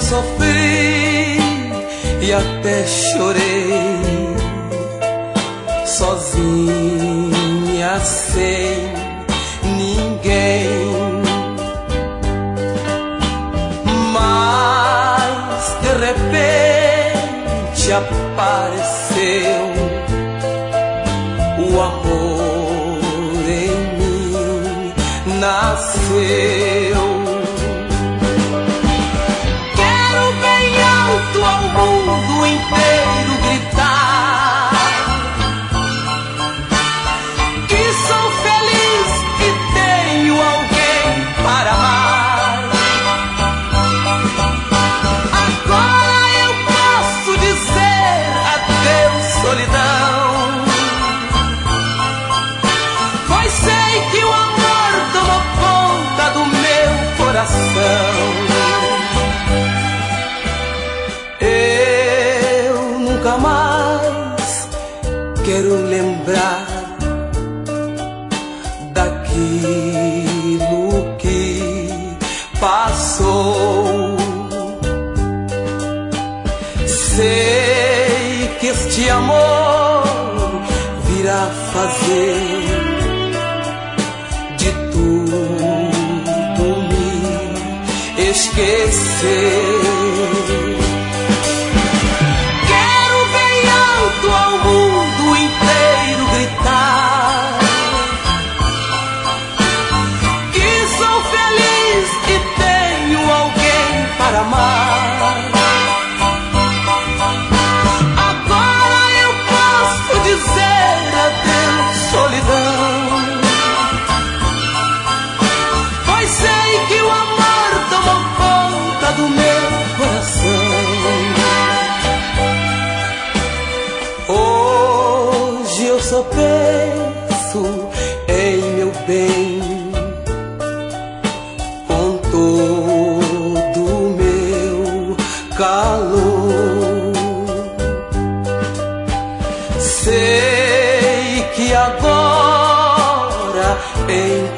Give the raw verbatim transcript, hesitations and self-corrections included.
sofri e até chorei, sozinha, sem ninguém. Mas de repente apareceu o amor em mim, nasceu. Ao mundo inteiro gritar que sou feliz e tenho alguém para amar. Agora eu posso dizer adeus, solidão, pois sei que o amor tomou conta do meu coração. Nunca mais quero lembrar daquilo que passou. Sei que este amor virá fazer de tudo me esquecer. Ao mundo inteiro gritar que sou feliz e tenho alguém para amar. Agora eu posso dizer adeus, solidão, pois sei que o amor tomou conta do meu coração. Hoje eu só penso em meu bem, com todo o meu calor. Sei que agora em